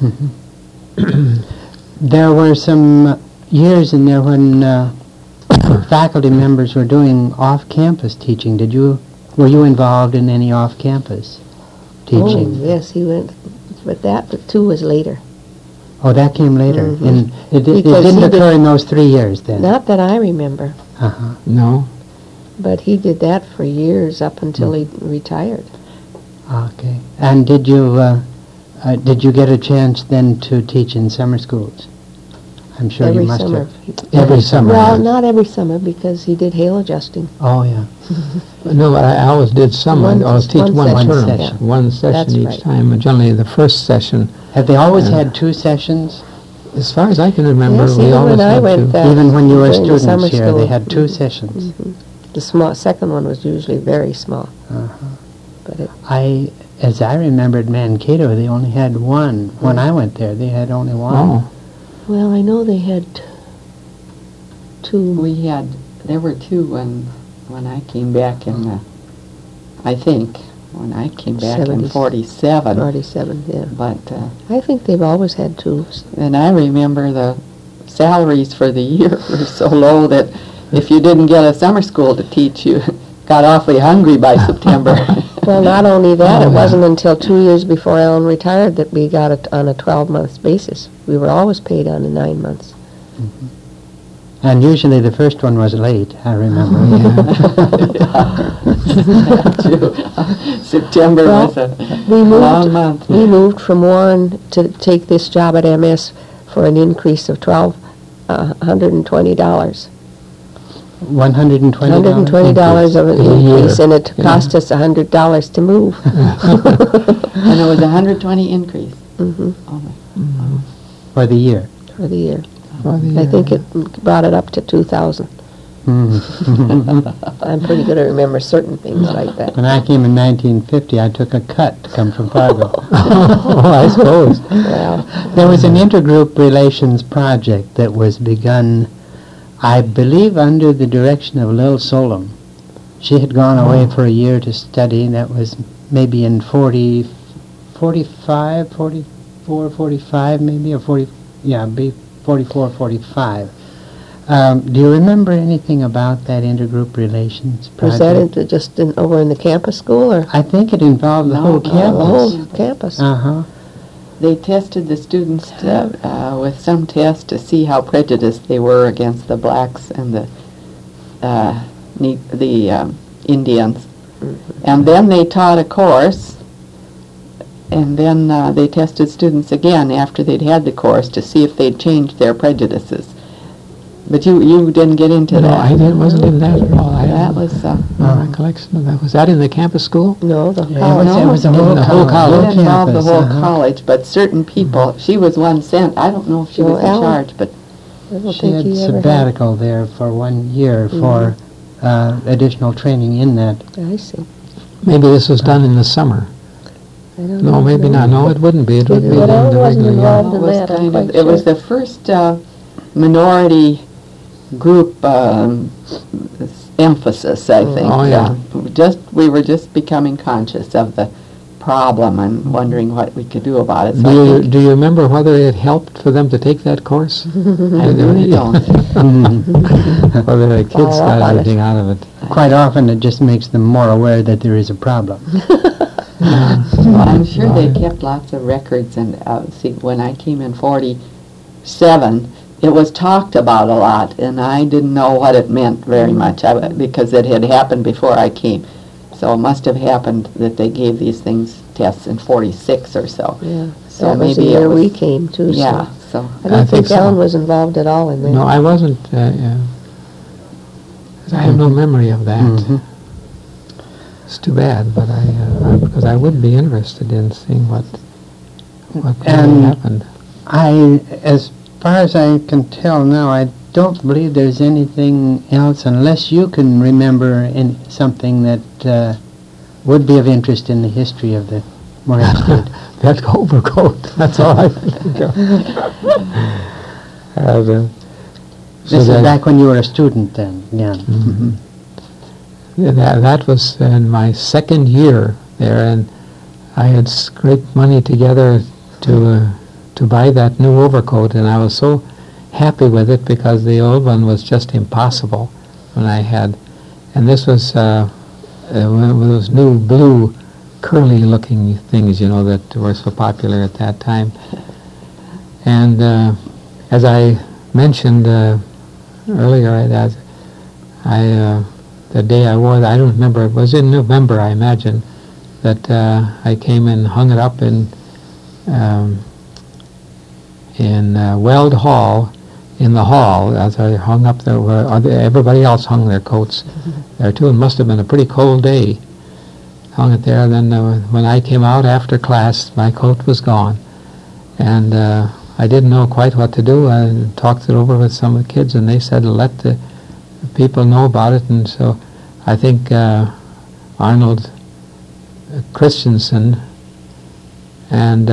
There were some years in there when faculty members were doing off-campus teaching. Were you involved in any off-campus teaching? Oh, yes, he went, but that too was later. Oh, that came later. Mhm. And it Because didn't he did- occur in those 3 years then? Not that I remember, Uh-huh. No? but he did that for years up until he retired. Okay. And did you get a chance then to teach in summer schools? I'm sure you Every must summer. have. Every summer. Well, not every summer, because he did hail adjusting. Oh, yeah. No, but I always did some. I One- always teach one one session. term. One session. One session That's each right. time. And generally, the first session, Have they always Yeah. had 2 sessions? as far as I can remember, Yes, we even always when I had went to. back. Even when you were during the students summer here, they school. had 2 sessions. The second one was usually very small. Uh-huh. But As I remembered Mankato, they only had 1. When I went there, they had only 1. Oh, well, I know they had 2. There were 2 when I came back I think, when I came back in 70s. 47. 47, yeah. But, I think they've always had 2. and I remember the salaries for the year were so low that if you didn't get a summer school to teach, you got awfully hungry by September. Well, not only that, Oh, it yeah. wasn't until 2 years before Ellen retired that we got it on a 12-month basis. We were always paid on a 9 months. And usually the first one was late, I remember. September Well, was a We long moved, month. we moved from Warren to take this job at MS for an increase of $1,220. $120? $120 of an In a year. increase, and it Yeah. cost us $100 to move. And it was 120 increase. Mhm, Oh, For the year. for the year. for the I year. think it brought it up to 2,000. I'm pretty good at remember certain things like that. When I came in 1950, I took a cut to come from Fargo. Oh, I suppose. Well, There was an intergroup relations project that was begun, I believe, under the direction of Lil Solom. She had gone away for a year to study, and that was maybe in 45, 44, 45 maybe, or 40, yeah, be 44, 45. Do you remember anything about that intergroup relations was project? that over in the campus school, or I think it involved the No, whole the the campus. whole campus? Uh-huh. They tested the students with some test to see how prejudiced they were against the blacks and the Indians. And then they taught a course, and then they tested students again after they'd had the course to see if they'd changed their prejudices. But you didn't get into No, that. I wasn't in that at all. I That have was no recollection of that. Was that in the campus school? No, the Yeah, college. it was the whole The whole college. It involved the campus, whole uh-huh. college, but certain people. She was one sent. I don't know if she Well, was in Alan- charge, but I don't She think had he ever had. sabbatical there for 1 year for additional training in that. I see. Maybe this was done in the summer. I don't No, know. maybe not. No, it wouldn't be. It would be Well, in the I wasn't regular year. involved. it was that, I'm kind of. quite It was sure. the first minority group emphasis, I think. Oh, yeah. We were just becoming conscious of the problem and wondering what we could do about it. So I think Do you remember whether it helped for them to take that course? I really don't. Whether the kids Follow up got on it. anything out of it? Quite often it just makes them more aware that there is a problem. Well, I'm sure they kept lots of records, and see, when I came in 47, it was talked about a lot, and I didn't know what it meant very much because it had happened before I came. So it must have happened that they gave these tests in 46 or so. Yeah, So that was the maybe it year was- we came too. Yeah, so So I don't I think think Alan so. was involved at all in that. No, I wasn't. Yeah. 'Cause I have no memory of that. Mhm. It's too bad, but because I would be interested in seeing what really And- happened. As far as I can tell now, I don't believe there's anything else unless you can remember something that would be of interest in the history of the Morehead State. That overcoat. That's all I can think of. This is back when you were a student then, yeah. Mhm. Yeah, that was in my second year there, and I had scraped money together to buy that new overcoat, and I was so happy with it because the old one was just impossible when I had. And this was one of those new blue curly-looking things, you know, that were so popular at that time. And as I mentioned earlier, the day I wore that, I don't remember, it was in November, I imagine, that I came and hung it up in Weld Hall, in the hall, as I hung up there, where everybody else hung their coats there too. It must have been a pretty cold day. Hung it there, then when I came out after class, my coat was gone. And I didn't know quite what to do. I talked it over with some of the kids, and they said, let the people know about it. And so I think Arnold Christensen and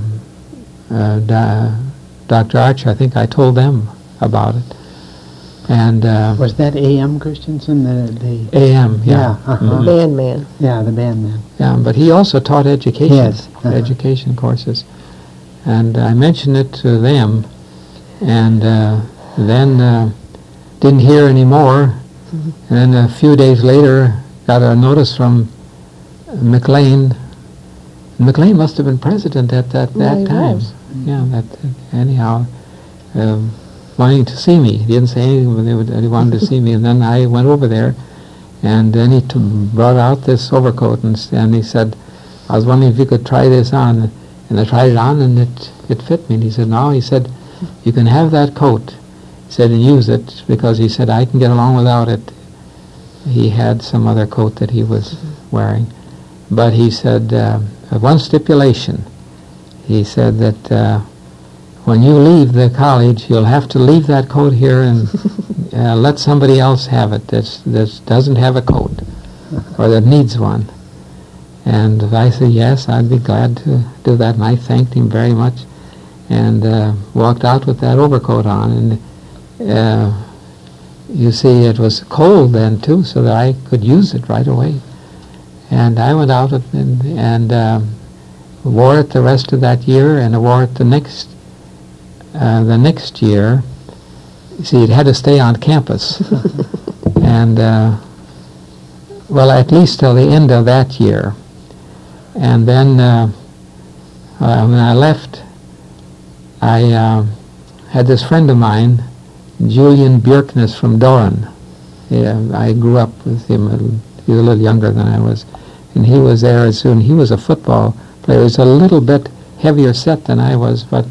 Dr. Archer, I think I told them about it. And Was that A.M. Christensen, the AM, yeah. Yeah, uh-huh. Mhm. Band man. yeah, the bandman? Yeah, but he also taught education, Yes, uh-huh. education courses. And I mentioned it to them, and then didn't hear any more. And then a few days later, got a notice from McLean. McLean must have been president at that he time. was. Yeah, anyhow, wanting to see me. He didn't say anything, but he wanted to see me. And then I went over there, and then he brought out this overcoat, and he said, I was wondering if you could try this on. And I tried it on, and it fit me. And he said, no, he said, you can have that coat. He said, and use it, because he said, I can get along without it. He had some other coat that he was wearing. But he said, one stipulation. He said that when you leave the college, you'll have to leave that coat here let somebody else have it that doesn't have a coat or that needs one. And I said, yes, I'd be glad to do that. And I thanked him very much and walked out with that overcoat on. And you see, it was cold then, too, so that I could use it right away. And I went out and wore it the rest of that year, and I wore it the next year. See, it had to stay on campus. And, well, at least till the end of that year. And then when I left, I had this friend of mine, Julian Björknes from Doran. Yeah, I grew up with him. He was a little younger than I was. And he was there as soon. He was a football player. He was a little bit heavier set than I was, but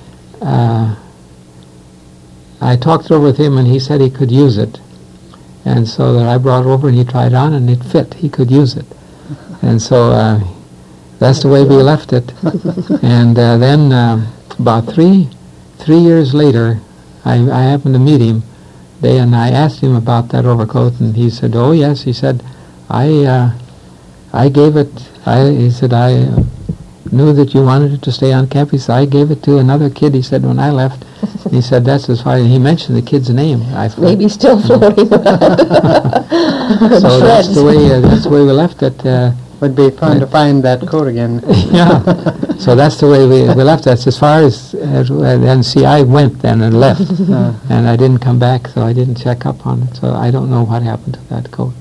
I talked it over with him, and he said he could use it. And so that I brought it over, and he tried it on, and it fit. He could use it. And so that's the way we left it. And then about three years later, I happened to meet him, and I asked him about that overcoat, and he said, oh, yes. He said, I gave it, he said, I knew that you wanted it to stay on campus. I gave it to another kid, he said, when I left. He said, that's as far as, he mentioned the kid's name. Maybe still floating. So that's the way we left it. Would be fun to find that coat again. Yeah. So that's the way we left. That's as far as and see, I went then and left, and I didn't come back, so I didn't check up on it. So I don't know what happened to that coat.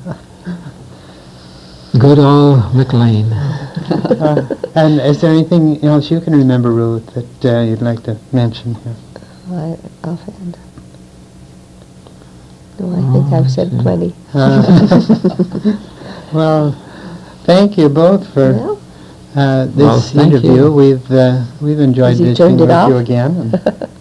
Good old McLean. And is there anything else you can remember, Ruth, that you'd like to mention here? Offhand. No, I think I've said plenty. Well, thank you both for this Well, thank interview. you. We've enjoyed Has he visiting turned it with off? you again. And